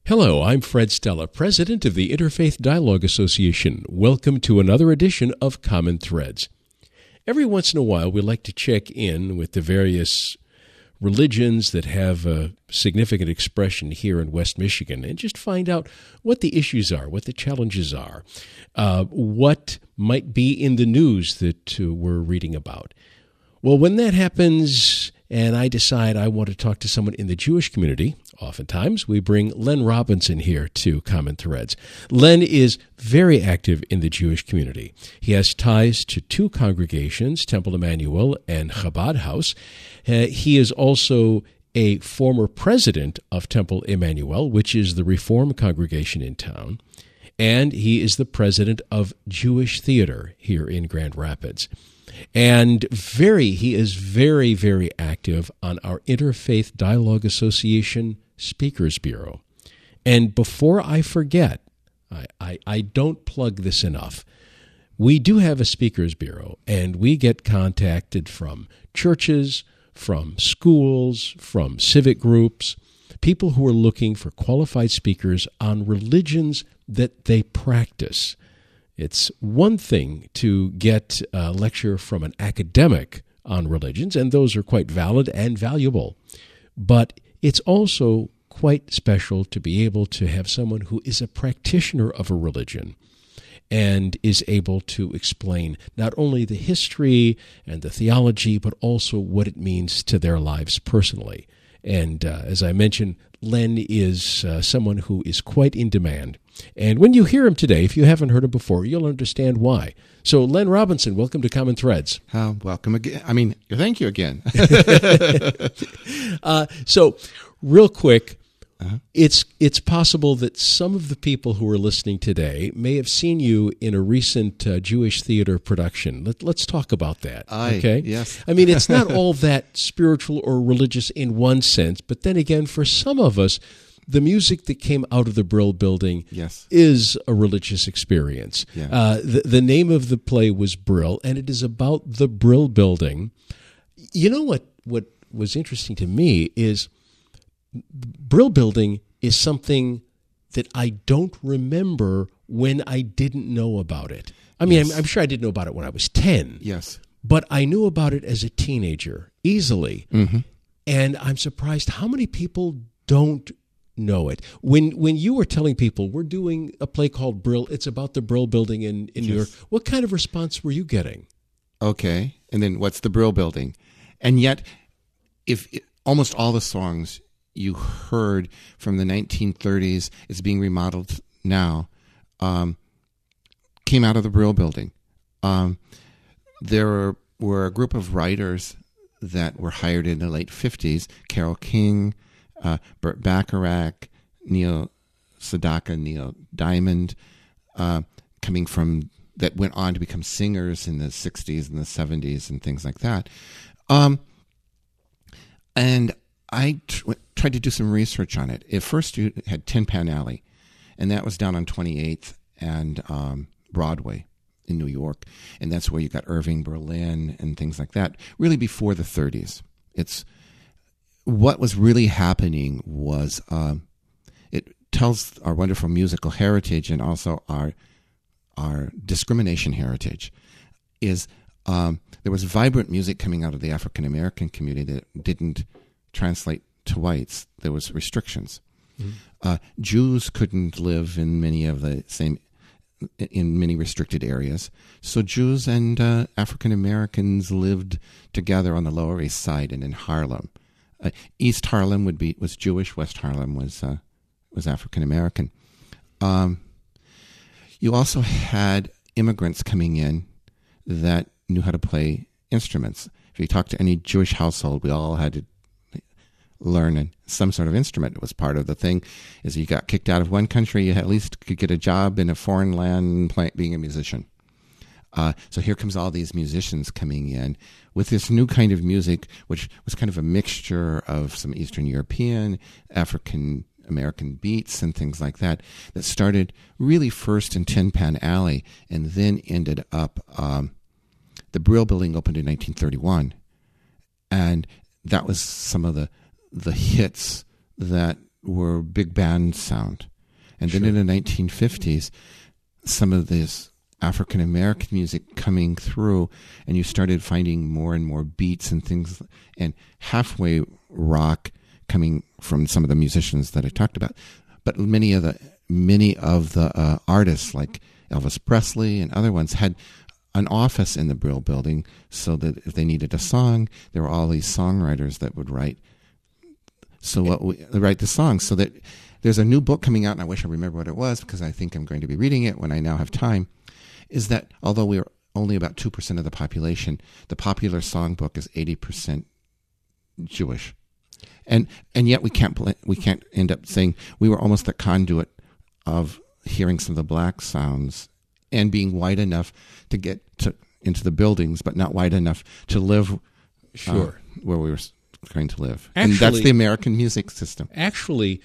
Hello, I'm Fred Stella, President of the Interfaith Dialogue Association. Welcome to another edition of Common Threads. Every once in a while, we like to check in with the various religions that have a significant expression here in West Michigan and just find out what the issues are, what the challenges are, what might be in the news that we're reading about. Well, when that happens and I decide I want to talk to someone in the Jewish community, oftentimes we bring Len Robinson here to Common Threads. Len is very active in the Jewish community. He has ties to two congregations, Temple Emmanuel and Chabad House. He is also a former president of Temple Emmanuel, which is the Reform congregation in town, and he is the president of Jewish Theater here in Grand Rapids. And he is very, very active on our Interfaith Dialogue Association Speakers Bureau. And before I forget, I don't plug this enough. We do have a Speakers Bureau, and we get contacted from churches, from schools, from civic groups, people who are looking for qualified speakers on religions that they practice. It's one thing to get a lecture from an academic on religions, and those are quite valid and valuable. But it's also quite special to be able to have someone who is a practitioner of a religion and is able to explain not only the history and the theology, but also what it means to their lives personally. And as I mentioned, Len is someone who is quite in demand. And when you hear him today, if you haven't heard him before, you'll understand why. So, Len Robinson, welcome to Common Threads. Welcome again. Thank you again. So, real quick, it's possible that some of the people who are listening today may have seen you in a recent Jewish theater production. Let's talk about that. Okay? Yes. I mean, it's not all that spiritual or religious in one sense, but then again, for some of us, the music that came out of the Brill Building is a religious experience. Yeah. The name of the play was Brill, and it is about the Brill Building. You know what was interesting to me is Brill Building is something that I don't remember when I didn't know about it. I mean, I'm sure I didn't know about it when I was 10. Yes. But I knew about it as a teenager, easily. Mm-hmm. And I'm surprised how many people don't know it. When you were telling people, we're doing a play called Brill, it's about the Brill Building in New York, what kind of response were you getting? Okay. And then what's the Brill Building? And yet, almost all the songs you heard from the 1930s, it's being remodeled now, came out of the Brill Building. There were a group of writers that were hired in the late 50s, Carole King, Burt Bacharach, Neil Sedaka, Neil Diamond, that went on to become singers in the 60s and the 70s and things like that. And I tried to do some research on it. At first, you had Tin Pan Alley, and that was down on 28th and Broadway in New York, and that's where you got Irving Berlin and things like that, really before the 30s. What was really happening was it tells our wonderful musical heritage and also our discrimination heritage. There was vibrant music coming out of the African American community that didn't translate to whites. There was restrictions. Mm-hmm. Jews couldn't live in many restricted areas. So Jews and African Americans lived together on the Lower East Side and in Harlem. East Harlem was Jewish. West Harlem was African American. You also had immigrants coming in that knew how to play instruments. If you talk to any Jewish household, we all had to learn some sort of instrument. It was part of the thing. Is you got kicked out of one country, you at least could get a job in a foreign land being a musician. So here comes all these musicians coming in with this new kind of music, which was kind of a mixture of some Eastern European, African American beats and things like that started really first in Tin Pan Alley and then ended up, the Brill Building opened in 1931. And that was some of the hits that were big band sound. And then in the 1950s, some of this African American music coming through, and you started finding more and more beats and things, and halfway rock coming from some of the musicians that I talked about. But many of the artists, like Elvis Presley and other ones, had an office in the Brill Building, so that if they needed a song, there were all these songwriters that would write the songs. So that there's a new book coming out, and I wish I remember what it was, because I think I'm going to be reading it when I now have time, is that although we are only about 2% of the population, the popular songbook is 80% Jewish. And yet we can't end up saying we were almost the conduit of hearing some of the black sounds and being wide enough to get into the buildings, but not wide enough to live where we were trying to live. Actually, and that's the American music system. Actually,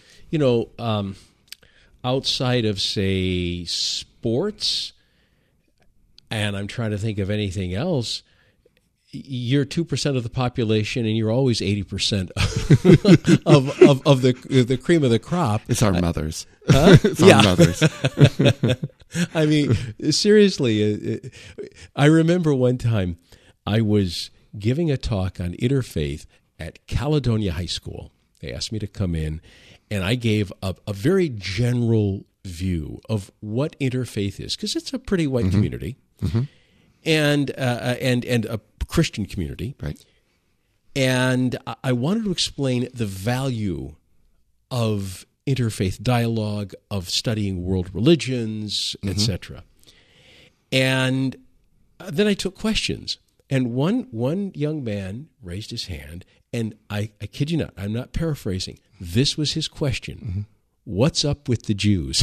outside of, say, sports, and I'm trying to think of anything else, you're 2% of the population, and you're always 80% of the cream of the crop. It's our mothers. It's our mothers. I mean, seriously, I remember one time I was giving a talk on interfaith at Caledonia High School. They asked me to come in, and I gave a very general view of what interfaith is, because it's a pretty white community, and a Christian community, right? And I wanted to explain the value of interfaith dialogue, of studying world religions, etc. And then I took questions, and one young man raised his hand, and I kid you not, I'm not paraphrasing. This was his question. What's up with the Jews?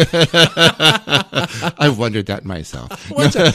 I've wondered that myself. What's up?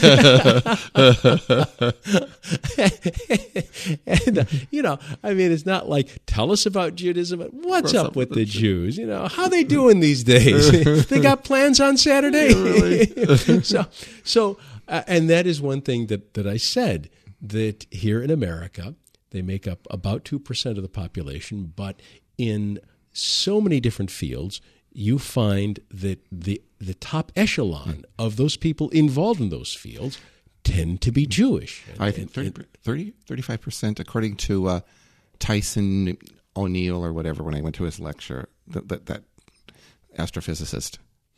And, I mean, it's not like, tell us about Judaism. What's up with the Jews? How they doing these days? They got plans on Saturday? Really? So, and that is one thing that I said, that here in America, they make up about 2% of the population, but in so many different fields, you find that the top echelon of those people involved in those fields tend to be Jewish. I think 35%, according to Tyson O'Neill or whatever, when I went to his lecture, that astrophysicist.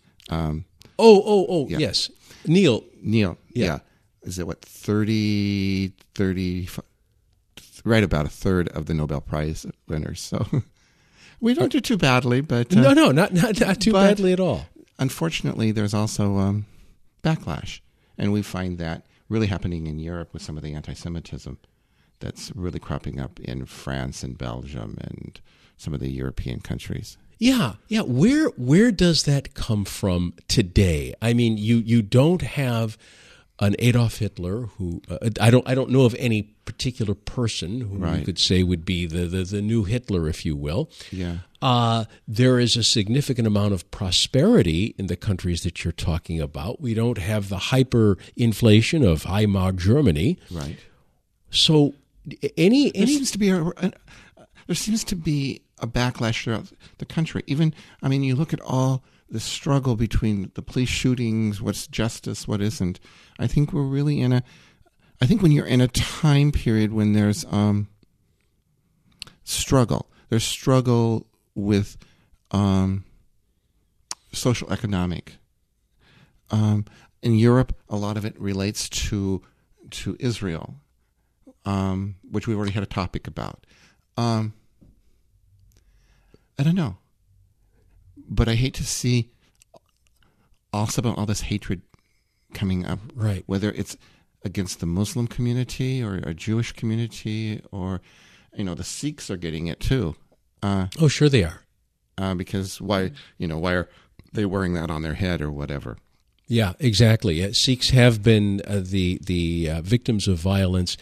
Yes. Neil. Yeah. Is it 30, right about a third of the Nobel Prize winners, so... We don't do too badly, but... No, not too badly at all. Unfortunately, there's also backlash. And we find that really happening in Europe with some of the anti-Semitism that's really cropping up in France and Belgium and some of the European countries. Yeah. Where does that come from today? I mean, you don't have an Adolf Hitler who I don't know of any particular person who you could say would be the new Hitler, if you will. Yeah. There is a significant amount of prosperity in the countries that you're talking about. We don't have the hyperinflation of Weimar Germany. Right. So there seems to be a backlash throughout the country. Even, I mean, you look at all the struggle between the police shootings, what's justice, what isn't. I think we're really I think when you're in a time period when there's struggle, there's struggle with social economic. In Europe, a lot of it relates to Israel, which we've already had a topic about. I don't know. But I hate to see also all this hatred coming up, right? Whether it's against the Muslim community or a Jewish community, or the Sikhs are getting it too. Oh, sure they are. Because why are they wearing that on their head or whatever? Yeah, exactly. Sikhs have been the victims of violence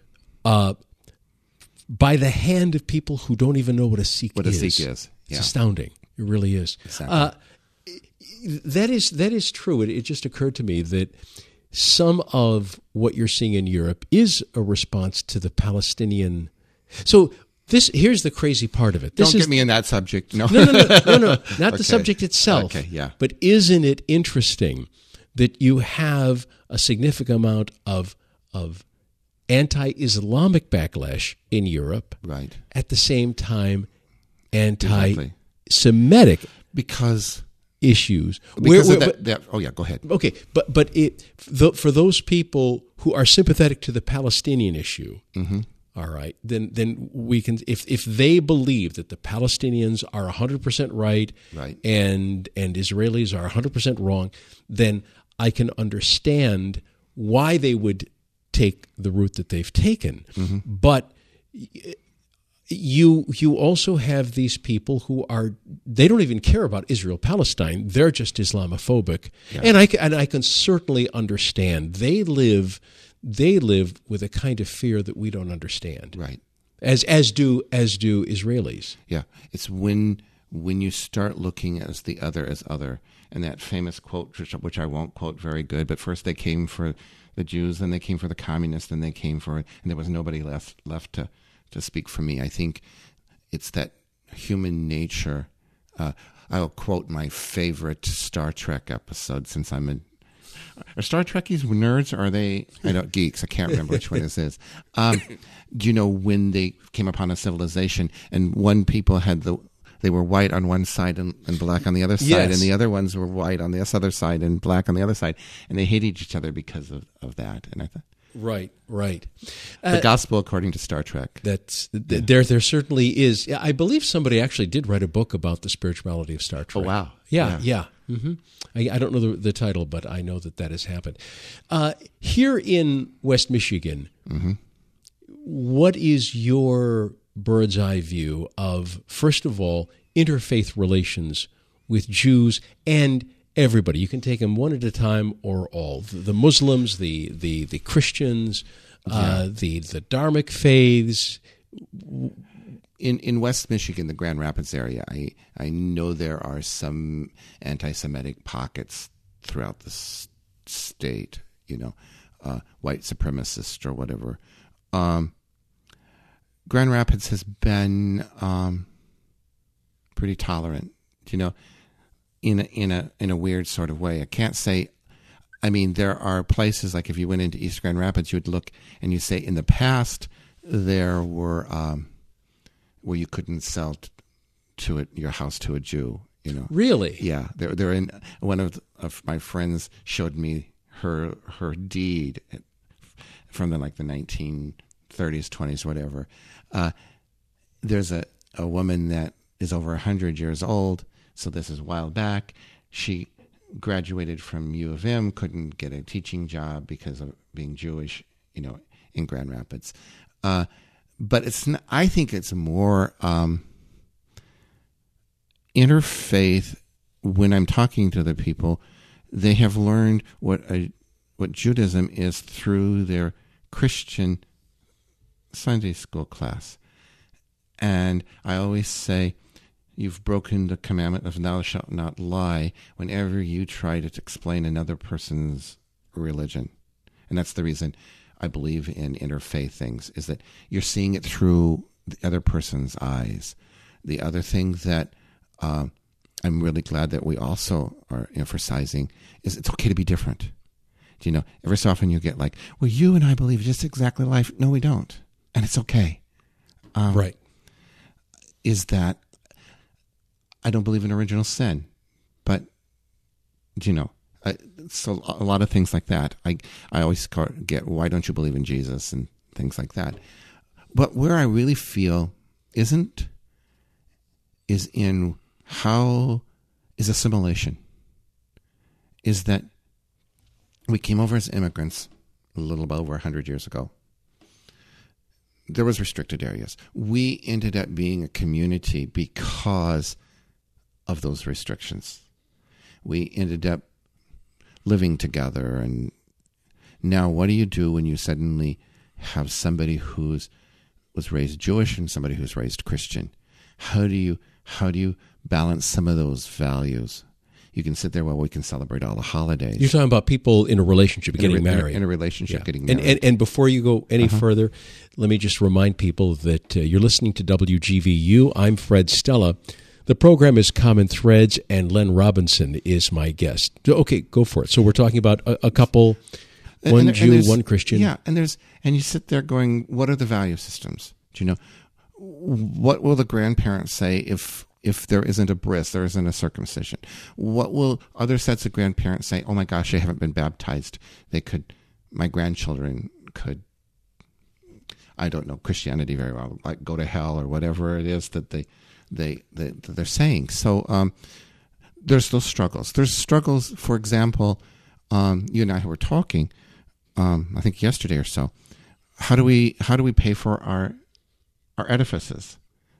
by the hand of people who don't even know what a Sikh is. What a Sikh is. It's astounding. It really is. Exactly. That is true. It just occurred to me that some of what you're seeing in Europe is a response to the Palestinian. So Here's the crazy part of it. Don't get me in that subject. No, no, not Okay. the subject itself. Okay, yeah. But isn't it interesting that you have a significant amount of anti-Islamic backlash in Europe, Right. at the same time anti-Semitic Because issues. oh yeah, go ahead. Okay, but for those people who are sympathetic to the Palestinian issue, all right, then we can, if they believe that the Palestinians are 100% right, and Israelis are 100% wrong, then I can understand why they would take the route that they've taken. But you also have these people who they don't even care about Israel-Palestine. They're just Islamophobic. Yeah. And I can certainly understand. They live with a kind of fear that we don't understand. Right. As do Israelis. Yeah. It's when you start looking at the other as other, and that famous quote, which I won't quote very good, but first they came for the Jews, then they came for the communists, then they came for, and there was nobody left to speak for me. I think it's that human nature. I'll quote my favorite Star Trek episode, since are Star Trekkies nerds, or are they geeks? I can't remember which one this is. Do you know when they came upon a civilization and one people they were white on one side and black on the other side, yes. and the other ones were white on this other side and black on the other side, and they hated each other because of that. And I thought, right. The gospel according to Star Trek. There certainly is. I believe somebody actually did write a book about the spirituality of Star Trek. Oh, wow. Yeah. Mm-hmm. I don't know the title, but I know that has happened. Here in West Michigan, what is your bird's eye view of, first of all, interfaith relations with Jews and everybody? You can take them one at a time or all. The Muslims, the Christians, the Dharmic faiths. In West Michigan, the Grand Rapids area, I know there are some anti-Semitic pockets throughout the state, white supremacist or whatever. Grand Rapids has been pretty tolerant, in a weird sort of way. I can't say. I mean, there are places like if you went into East Grand Rapids, you would look and you say in the past there were where you couldn't sell your house to a Jew. Really? Yeah, they're in. One of my friends showed me her deed from the 1930s, 20s, whatever. There's a woman that is over 100 years old, so this is a while back. She graduated from U of M, couldn't get a teaching job because of being Jewish, in Grand Rapids. But it's not, I think it's more interfaith. When I'm talking to the people, they have learned what Judaism is through their Christian Sunday school class. And I always say, you've broken the commandment of thou shalt not lie whenever you try to explain another person's religion. And that's the reason I believe in interfaith things, is that you're seeing it through the other person's eyes. The other thing that I'm really glad that we also are emphasizing is it's okay to be different. Every so often you get like, well, you and I believe just exactly life. No, we don't. And it's okay. Right. Is that I don't believe in original sin, but, so a lot of things like that. I always get, why don't you believe in Jesus and things like that. But where I really feel is in how is assimilation. Is that we came over as immigrants a little over 100 years ago. There was restricted areas. We ended up being a community because of those restrictions. We ended up living together, and now what do you do when you suddenly have somebody was raised Jewish and somebody who's raised Christian? How do you balance some of those values? You can sit there while we can celebrate all the holidays. You're talking about people in a relationship getting married. In a relationship Yeah. getting married. And before you go any further, let me just remind people that you're listening to WGVU. I'm Fred Stella. The program is Common Threads, and Len Robinson is my guest. Okay, go for it. So we're talking about a couple, one Jew, one Christian. Yeah, and you sit there going, what are the value systems? Do you know, what will the grandparents say if there isn't a bris, there isn't a circumcision? What will other sets of grandparents say? Oh my gosh, they haven't been baptized. My grandchildren could, I don't know Christianity very well, like go to hell or whatever it is that they're saying. So there's those struggles. There's struggles, for example, you and I were talking, I think yesterday or so. How do we pay for our edifices?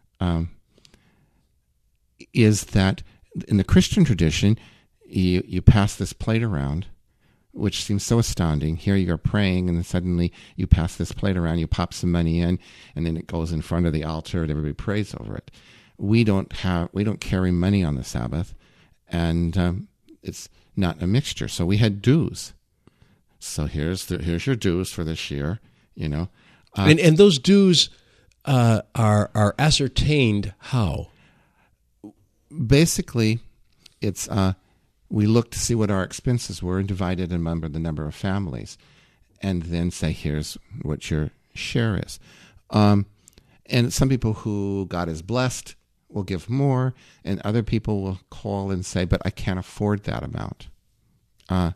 Is that in the Christian tradition, you pass this plate around, which seems so astounding. Here you're praying, and then suddenly you pass this plate around, you pop some money in, and then it goes in front of the altar, and everybody prays over it. We don't carry money on the Sabbath, and it's not a mixture. So we had dues. So here's your dues for this year. You know, and those dues are ascertained how? Basically, it's we look to see what our expenses were and divide it among the number of families, and then say, here's what your share is. And some people who God has blessed will give more, and other people will call and say, but I can't afford that amount. But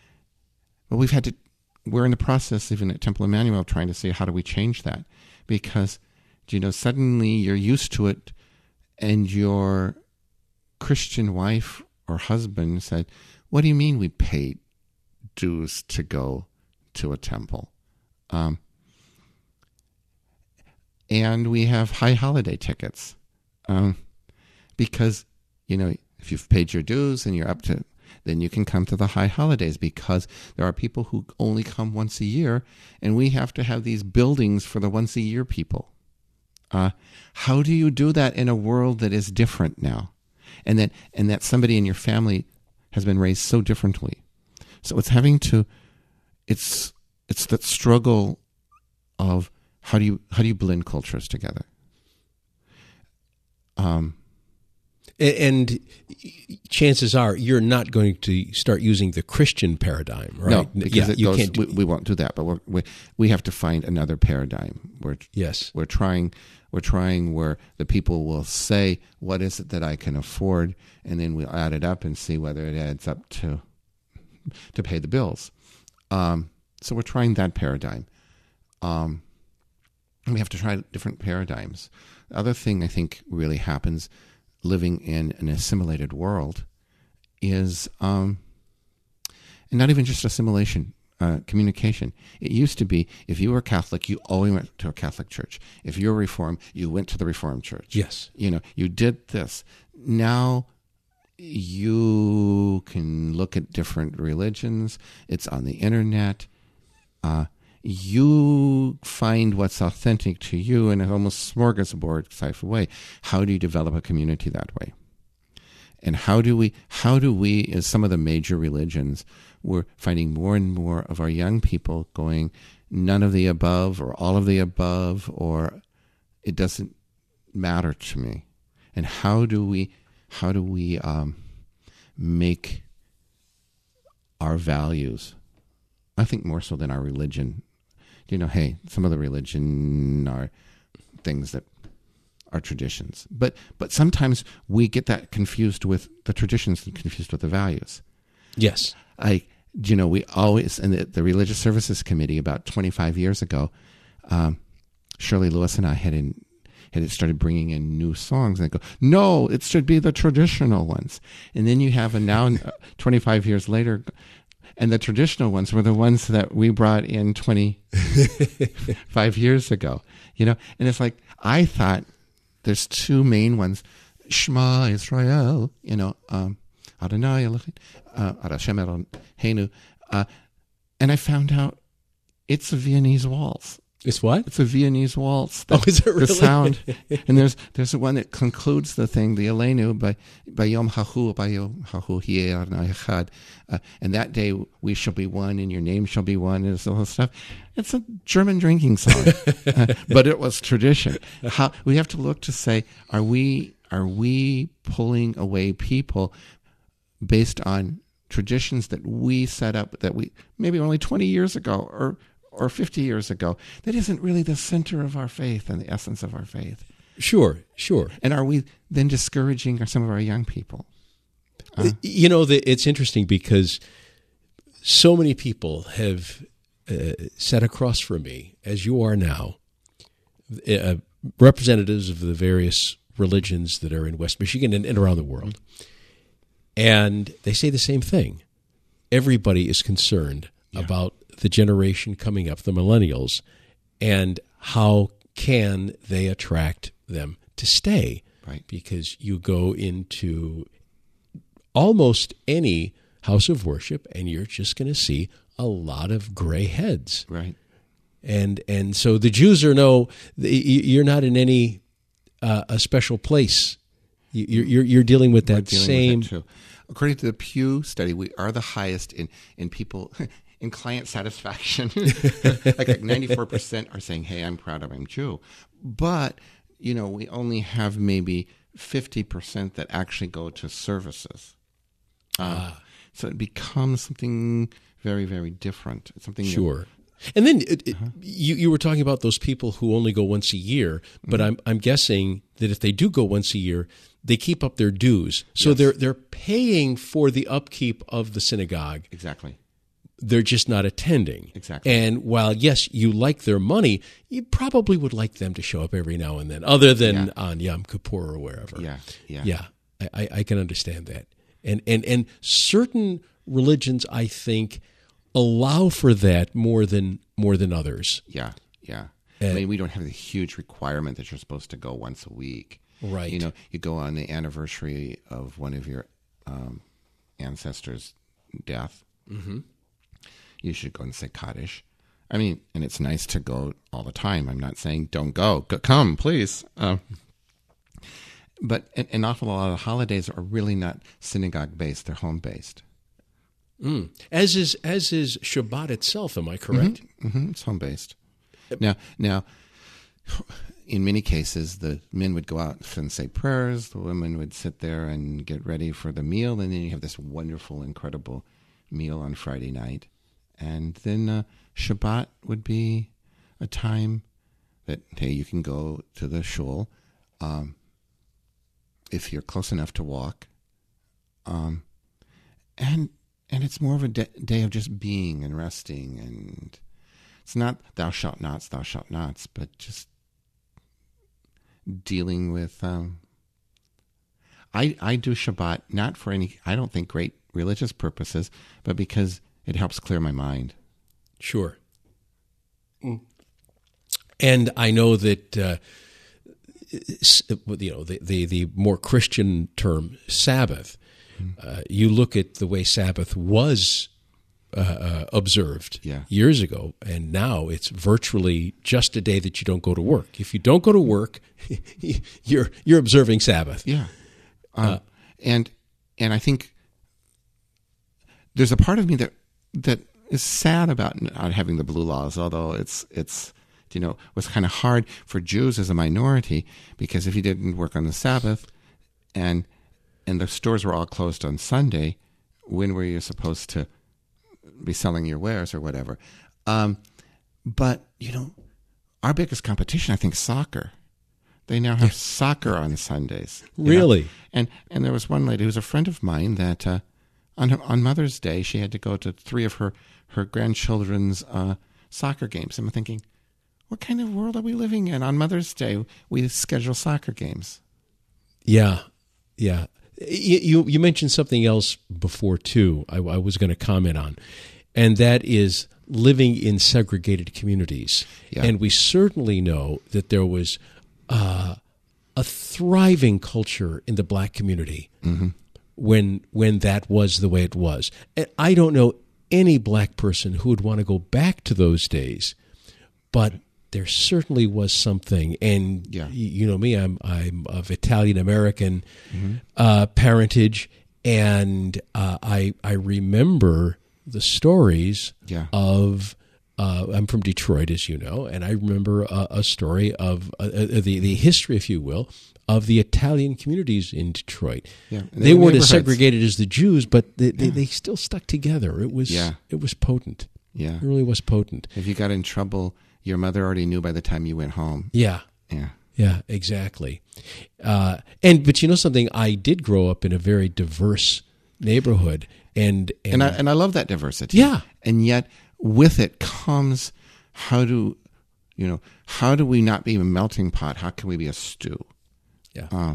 we're in the process, even at Temple Emmanuel, trying to see how do we change that, because, you know, suddenly you're used to it, and your Christian wife or husband said, what do you mean we paid dues to go to a temple? And we have high holiday tickets. Because, you know, if you've paid your dues and you're up to, then you can come to the high holidays, because there are people who only come once a year, and we have to have these buildings for the once a year people. How do you do that in a world that is different now? And that somebody in your family has been raised so differently. So it's that struggle of how do you blend cultures together? And chances are you're not going to start using the Christian paradigm, right? No, because we won't do that. But we have to find another paradigm. We're trying where the people will say, what is it that I can afford? And then we'll add it up and see whether it adds up to pay the bills. So we're trying that paradigm. We have to try different paradigms. The other thing I think really happens living in an assimilated world is, and not even just assimilation, communication. It used to be, if you were Catholic, you always went to a Catholic church. If you were Reformed, you went to the Reformed church. Yes. You know, you did this. Now you can look at different religions. It's on the internet. You find what's authentic to you in an almost smorgasbord type of way. How do you develop a community that way? And how do we, as some of the major religions, we're finding more and more of our young people going, none of the above, or all of the above, or it doesn't matter to me. And how do we make our values, I think more so than our religion, you know, hey, some of the religion are things that are traditions. But sometimes we get that confused with the traditions and confused with the values. Yes. We always, in the Religious Services Committee about 25 years ago, Shirley Lewis and I had started bringing in new songs, and they go, no, it should be the traditional ones. And then you have, 25 years later, and the traditional ones were the ones that we brought in 25 years ago, you know? And it's like, I thought there's two main ones, Shema Israel, you know, Adonai Elohim, Hashem Eloheinu, and I found out it's a Viennese waltz. It's what? It's a Viennese waltz. Is it really? The sound. And there's the one that concludes the thing, the Aleinu, by Yom Hahu, by Yom Hahu Hieh Adonai Echad. And that day we shall be one, and your name shall be one, and all this stuff. It's a German drinking song, but it was tradition. We have to look to say, are we pulling away people based on traditions that we set up, that we maybe only 20 years ago or 50 years ago, that isn't really the center of our faith and the essence of our faith? Sure. And are we then discouraging some of our young people? It's interesting because so many people have sat across from me, as you are now, representatives of the various religions that are in West Michigan and around the world. And they say the same thing. Everybody is concerned about the generation coming up, the millennials, and how can they attract them to stay. Right. Because you go into almost any house of worship and you're just going to see a lot of gray heads. Right. And so the Jews you're not in any a special place. You're dealing with that same. According to the Pew study, we are the highest in people in client satisfaction. like 94% are saying, "Hey, I'm proud I'm Jew," but we only have maybe 50% that actually go to services. So it becomes something very, very different. It's something sure. And then you were talking about those people who only go once a year, but I'm guessing that if they do go once a year, they keep up their dues. So they're paying for the upkeep of the synagogue. Exactly. They're just not attending. Exactly. And while, yes, you like their money, you probably would like them to show up every now and then, other than on Yom Kippur or wherever. Yeah. I can understand that. And certain religions, I think, allow for that more than others. Yeah. I mean, we don't have the huge requirement that you're supposed to go once a week. Right. You go on the anniversary of one of your ancestors' death. Mm-hmm. You should go and say Kaddish. I mean, and it's nice to go all the time. I'm not saying don't go. Come, please. But an awful lot of holidays are really not synagogue-based. They're home-based. As is Shabbat itself, am I correct? Mm-hmm. It's home-based. Now, in many cases, the men would go out and say prayers. The women would sit there and get ready for the meal. And then you have this wonderful, incredible meal on Friday night. And then Shabbat would be a time that, hey, you can go to the shul if you're close enough to walk. And it's more of a day of just being and resting. And it's not thou shalt nots, but just dealing with... I do Shabbat not for any, I don't think, great religious purposes, but because it helps clear my mind. Sure. And I know that the more Christian term Sabbath. You look at the way Sabbath was observed years ago, and now it's virtually just a day that you don't go to work. If you don't go to work, you're observing Sabbath. Yeah, and I think there's a part of me that is sad about not having the blue laws, although it's was kind of hard for Jews as a minority, because if you didn't work on the Sabbath and the stores were all closed on Sunday, when were you supposed to be selling your wares or whatever? But our biggest competition, I think, is soccer. They now have soccer on Sundays. Really? And there was one lady who was a friend of mine that on Mother's Day she had to go to 3 of her grandchildren's soccer games. And I'm thinking, what kind of world are we living in? On Mother's Day, we schedule soccer games. Yeah. You mentioned something else before, too, I was going to comment on, and that is living in segregated communities. Yeah. And we certainly know that there was a thriving culture in the black community when that was the way it was. And I don't know any black person who would want to go back to those days, but there certainly was something. And Yeah. you know me, I'm of Italian American parentage, and I remember the stories Yeah. of. I'm from Detroit, as you know, and I remember a story of the history, if you will, of the Italian communities in Detroit. Yeah. They weren't as neighborhoods. segregated as the Jews, but they still stuck together. It was potent. Yeah. It really was potent. If you got in trouble, your mother already knew by the time you went home. Yeah. Yeah. Yeah, exactly. But you know something? I did grow up in a very diverse neighborhood, and I love that diversity. Yeah. And yet with it comes how do we not be a melting pot? How can we be a stew? Yeah.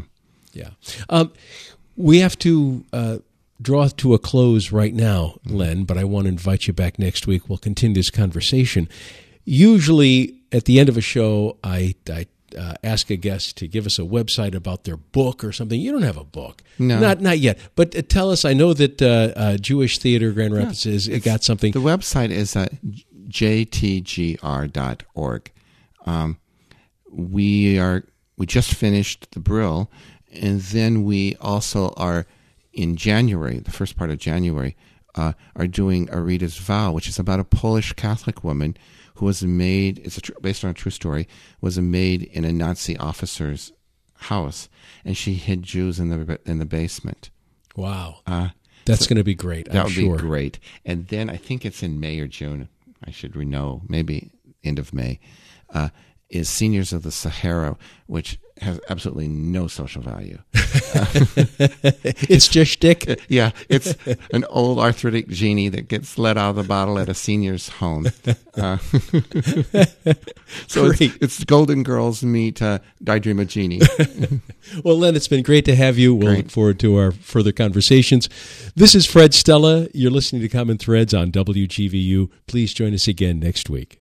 We have to draw to a close right now, Len, but I want to invite you back next week. We'll continue this conversation. Usually at the end of a show, I ask a guest to give us a website about their book or something. You don't have a book. No. Not yet. But tell us, I know that Jewish Theater Grand Rapids has got something. The website is jtgr.org. We just finished the Brill, and then we also are in January, the first part of January, are doing Arita's Vow, which is about a Polish Catholic woman who was a maid. It's based on a true story. Was a maid in a Nazi officer's house, and she hid Jews in the basement. Wow, that's going to be great. That would be great. And then I think it's in May or June. I should know, maybe end of May. Is Seniors of the Sahara, which has absolutely no social value. It's just shtick. Yeah, it's an old arthritic genie that gets let out of the bottle at a senior's home. So it's Golden Girls meet I Dream of Jeannie. Well, Len, it's been great to have you. We'll Great. look forward to our further conversations. This is Fred Stella. You're listening to Common Threads on WGVU. Please join us again next week.